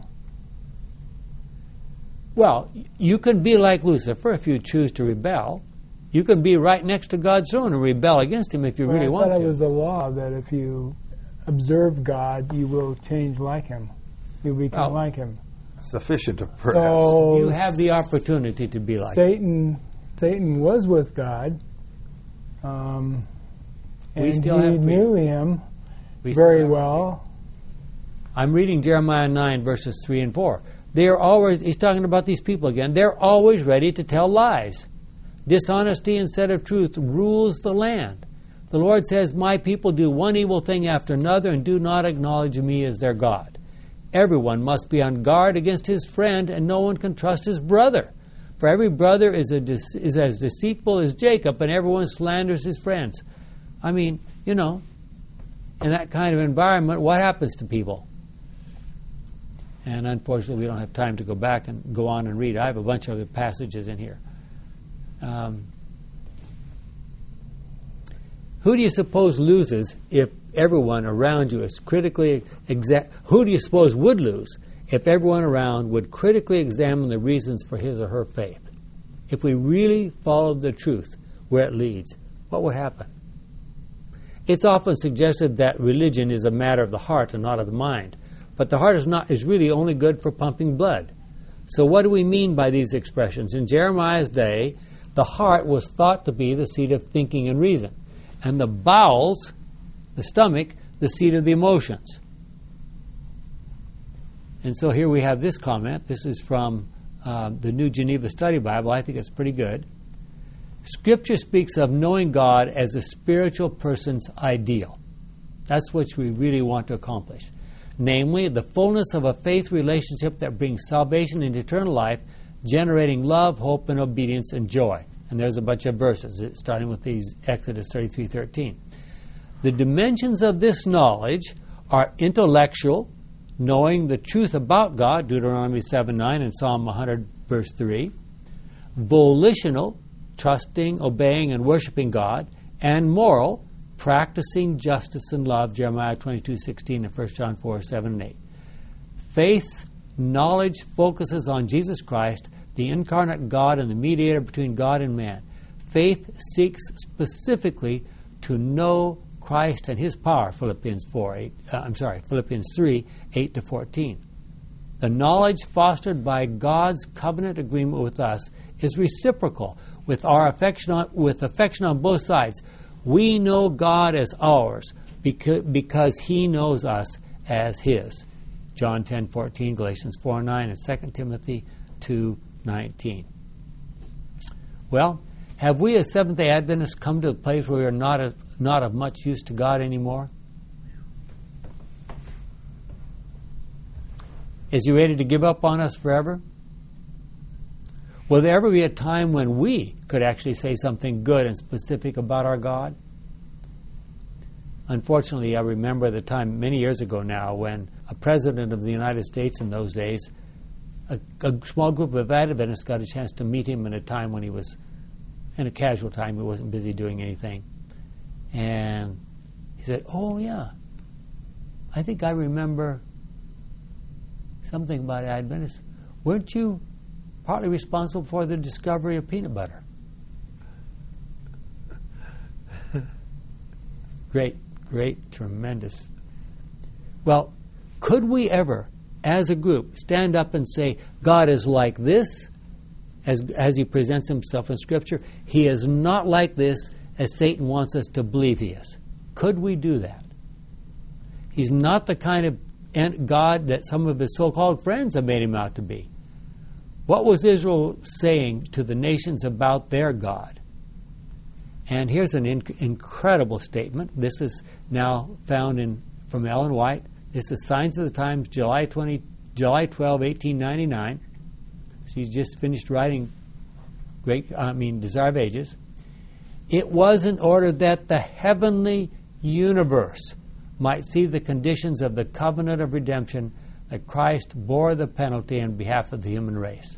Well, you could be like Lucifer if you choose to rebel. You could be right next to God's throne and rebel against him if you Well, really I want thought to. it was a law that if you observe God, you will change like him. You become Well, like him. Sufficient, to perhaps. So You have the opportunity to be like him. Satan, Satan was with God, um, We and still he have freedom. knew him We still very have- well. I'm reading Jeremiah nine, verses three and four. They are always, he's talking about these people again, they're always ready to tell lies. Dishonesty instead of truth rules the land. The Lord says, my people do one evil thing after another and do not acknowledge me as their God. Everyone must be on guard against his friend, and no one can trust his brother. For every brother is, a de- is as deceitful as Jacob, and everyone slanders his friends. I mean, you know, in that kind of environment, what happens to people? And unfortunately, we don't have time to go back and go on and read. I have a bunch of passages in here. Um, who do you suppose loses if everyone around you is critically exa- who do you suppose would lose if everyone around would critically examine the reasons for his or her faith? If we really followed the truth where it leads, what would happen? It's often suggested that religion is a matter of the heart and not of the mind. But the heart is not is really only good for pumping blood. So what do we mean by these expressions? In Jeremiah's day, the heart was thought to be the seat of thinking and reason, and the bowels, the stomach, the seat of the emotions. And so here we have this comment. This is from uh, the New Geneva Study Bible. I think it's pretty good. Scripture speaks of knowing God as a spiritual person's ideal. That's what we really want to accomplish. Namely, the fullness of a faith relationship that brings salvation and eternal life, generating love, hope, and obedience and joy. And there's a bunch of verses, starting with these Exodus thirty-three thirteen. The dimensions of this knowledge are intellectual, knowing the truth about God, Deuteronomy seven nine and Psalm one hundred, verse three. Volitional, trusting, obeying, and worshiping God. And moral, practicing justice and love, Jeremiah twenty-two sixteen and First John four seven and eight. Faith's knowledge focuses on Jesus Christ, the incarnate God and the mediator between God and man. Faith seeks specifically to know Christ and his power, Philippians four eight. Uh, I'm sorry, Philippians three eight to fourteen. The knowledge fostered by God's covenant agreement with us is reciprocal, with our affection on, with affection on both sides. We know God as ours because, because he knows us as his. John ten fourteen, Galatians four nine, and Second Timothy two nineteen. Well, have we as Seventh-day Adventists come to a place where we are not, a, not of much use to God anymore? Is he ready to give up on us forever? Will there ever be a time when we could actually say something good and specific about our God? Unfortunately, I remember the time many years ago now when a president of the United States in those days, a, a small group of Adventists got a chance to meet him in a time when he was, in a casual time, he wasn't busy doing anything. And he said, oh yeah, I think I remember something about Adventists. Weren't you partly responsible for the discovery of peanut butter? Great, great, tremendous. Well, could we ever, as a group, stand up and say, God is like this, as, as he presents himself in Scripture? He is not like this, as Satan wants us to believe he is. Could we do that? He's not the kind of God that some of his so-called friends have made him out to be. What was Israel saying to the nations about their God? And here's an inc- incredible statement. This is now found in from Ellen White. This is Signs of the Times, July twentieth, July twelfth, eighteen ninety-nine. She's just finished writing Great, I mean, Desire of Ages. It was in order that the heavenly universe might see the conditions of the covenant of redemption that Christ bore the penalty on behalf of the human race.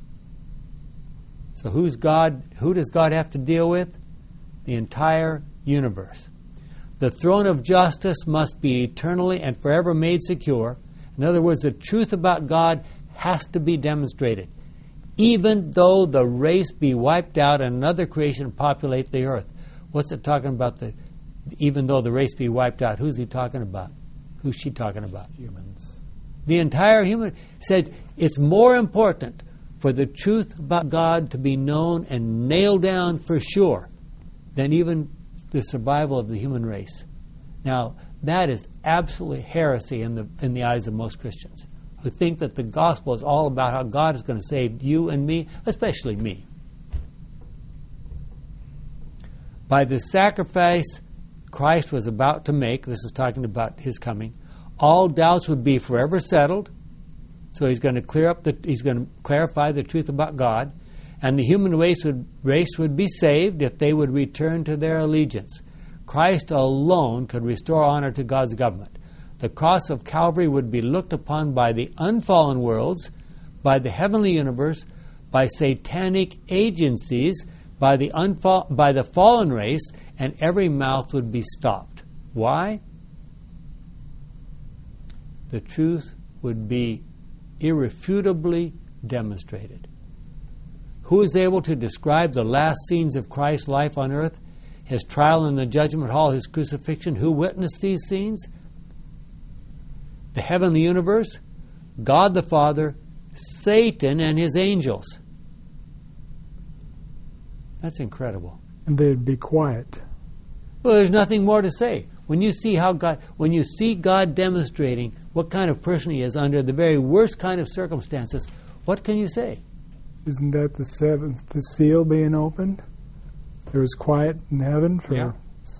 So who's God? Who does God have to deal with? The entire universe. The throne of justice must be eternally and forever made secure. In other words, the truth about God has to be demonstrated, even though the race be wiped out and another creation populate the earth. What's it talking about? The even though the race be wiped out, who's he talking about? Who's she talking about? Humans. The entire human said it's more important for the truth about God to be known and nailed down for sure than even the survival of the human race. Now, that is absolutely heresy in the in the eyes of most Christians, who think that the gospel is all about how God is going to save you and me, especially me. By the sacrifice Christ was about to make, this is talking about his coming, all doubts would be forever settled. So he's going to clear up the he's going to clarify the truth about God, and the human race would race would be saved if they would return to their allegiance. Christ alone could restore honor to God's government. The cross of Calvary would be looked upon by the unfallen worlds, by the heavenly universe, by satanic agencies, by the unfall, by the fallen race, and every mouth would be stopped. Why? The truth would be irrefutably demonstrated. Who is able to describe the last scenes of Christ's life on earth? His trial in the judgment hall, his crucifixion. Who witnessed these scenes? The heavenly universe, God the Father, Satan, and his angels. That's incredible. And they'd be quiet. Well, there's nothing more to say. When you see how God, when you see God demonstrating what kind of person he is under the very worst kind of circumstances, what can you say? Isn't that the seventh, the seal being opened? There was quiet in heaven for... Yeah.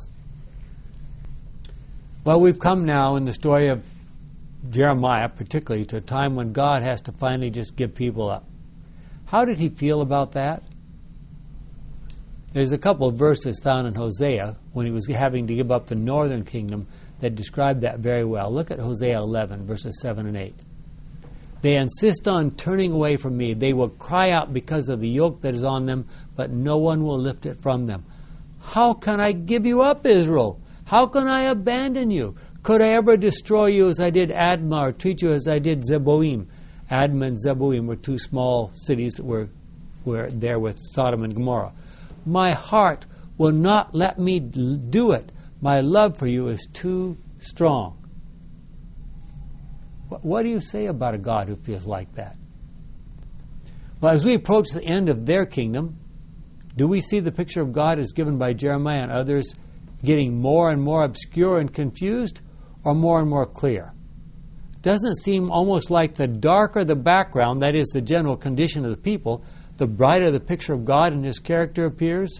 Well, we've come now in the story of Jeremiah, particularly, to a time when God has to finally just give people up. How did he feel about that? There's a couple of verses found in Hosea when he was having to give up the northern kingdom that describe that very well. Look at Hosea eleven, verses seven and eight. They insist on turning away from me. They will cry out because of the yoke that is on them, but no one will lift it from them. How can I give you up, Israel? How can I abandon you? Could I ever destroy you as I did Admah, or treat you as I did Zeboim? Admah and Zeboim were two small cities that were, were there with Sodom and Gomorrah. My heart will not let me do it. My love for you is too strong. What do you say about a God who feels like that? Well, as we approach the end of their kingdom, do we see the picture of God as given by Jeremiah and others getting more and more obscure and confused, or more and more clear? Doesn't it seem almost like the darker the background, that is the general condition of the people, the brighter the picture of God and his character appears?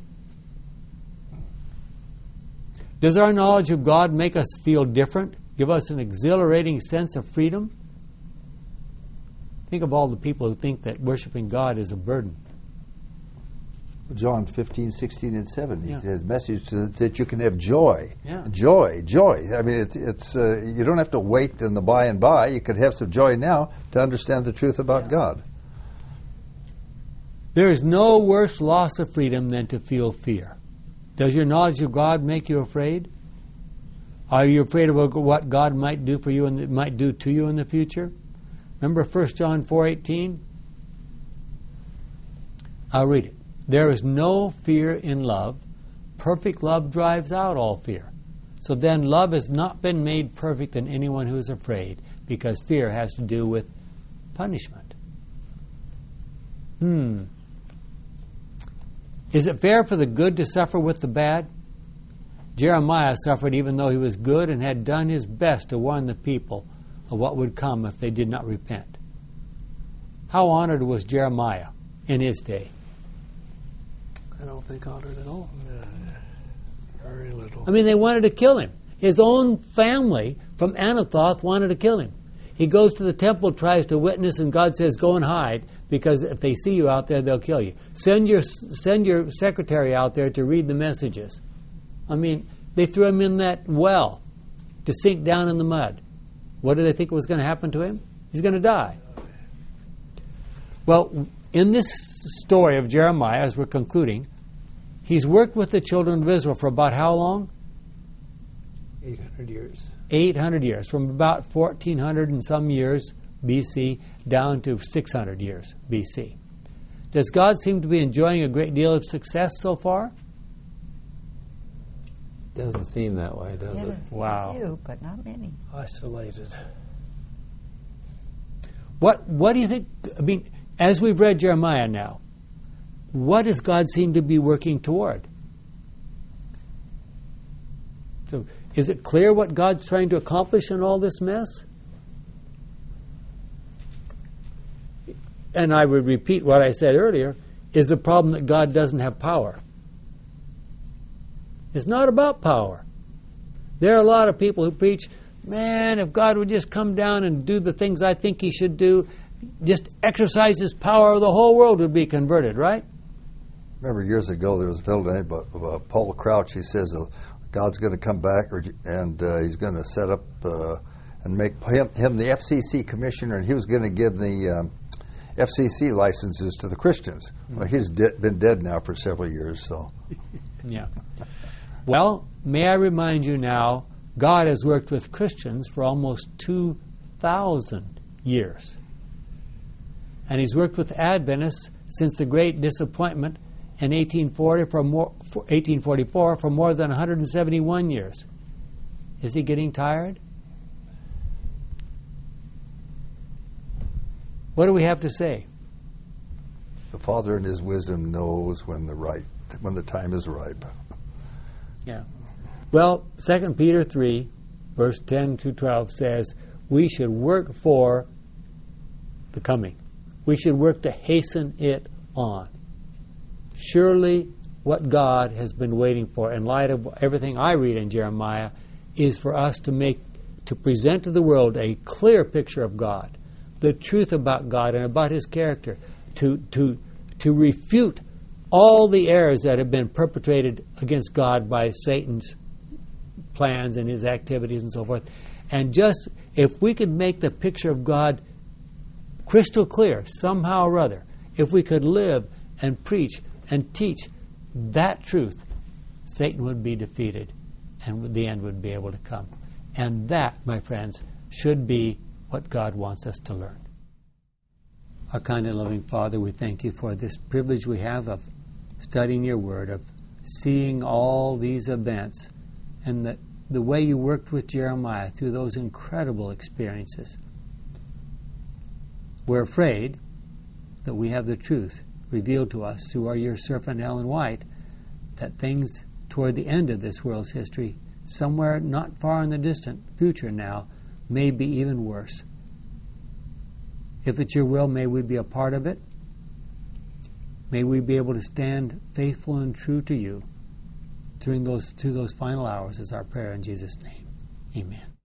Does our knowledge of God make us feel different? Give us an exhilarating sense of freedom? Think of all the people who think that worshiping God is a burden. John fifteen, sixteen, and seven. He Yeah. says, message to, that you can have joy. Yeah. Joy, joy. I mean, it, it's uh, you don't have to wait in the by and by. You could have some joy now to understand the truth about Yeah. God. There is no worse loss of freedom than to feel fear. Does your knowledge of God make you afraid? Are you afraid of what God might do for you and might do to you in the future? Remember First John four eighteen? I'll read it. There is no fear in love. Perfect love drives out all fear. So then love has not been made perfect in anyone who is afraid, because fear has to do with punishment. Hmm. Is it fair for the good to suffer with the bad? Jeremiah suffered even though he was good and had done his best to warn the people of what would come if they did not repent. How honored was Jeremiah in his day? I don't think honored at all. Very little. I mean, they wanted to kill him. His own family from Anathoth wanted to kill him. He goes to the temple, tries to witness, and God says, go and hide, because if they see you out there, they'll kill you. Send your send your secretary out there to read the messages. I mean, they threw him in that well to sink down in the mud. What did they think was going to happen to him? He's going to die. Well, in this story of Jeremiah, as we're concluding, he's worked with the children of Israel for about how long? eight hundred years. eight hundred years, from about fourteen hundred and some years B C down to six hundred years B C. Does God seem to be enjoying a great deal of success so far? Doesn't seem that way, does Yeah, it? Wow. they do, but not many. Isolated. What What do you think? I mean, as we've read Jeremiah now, what does God seem to be working toward? So, is it clear what God's trying to accomplish in all this mess? And I would repeat what I said earlier, is the problem that God doesn't have power. It's not about power. There are a lot of people who preach, man, if God would just come down and do the things I think He should do, just exercise His power, the whole world would be converted, right? Remember years ago there was a fellow named uh, Paul Crouch. He says uh, God's going to come back, or, and uh, He's going to set up uh, and make him, him the F C C commissioner, and he was going to give the um, F C C licenses to the Christians. Well, he's de- been dead now for several years, so. Yeah. Well, may I remind you now, God has worked with Christians for almost two thousand years. And He's worked with Adventists since the Great Disappointment in eighteen forty for more, eighteen forty-four for more than one hundred seventy-one years. Is He getting tired? What do we have to say? The Father in His wisdom knows when the right when the time is ripe. Yeah. Well, Second Peter three, verse ten to twelve says, we should work for the coming. We should work to hasten it on. Surely what God has been waiting for, in light of everything I read in Jeremiah, is for us to make, to present to the world a clear picture of God, the truth about God and about His character, to to to refute all the errors that have been perpetrated against God by Satan's plans and his activities and so forth. And just, if we could make the picture of God crystal clear, somehow or other, if we could live and preach and teach that truth, Satan would be defeated and the end would be able to come. And that, my friends, should be what God wants us to learn. Our kind and loving Father, we thank You for this privilege we have of studying Your Word, of seeing all these events and the, the way You worked with Jeremiah through those incredible experiences. We're afraid that we have the truth revealed to us through our Your servant Ellen White, that things toward the end of this world's history, somewhere not far in the distant future now, may be even worse. If it's Your will, may we be a part of it. May we be able to stand faithful and true to You during those, through those final hours, is our prayer in Jesus' name. Amen.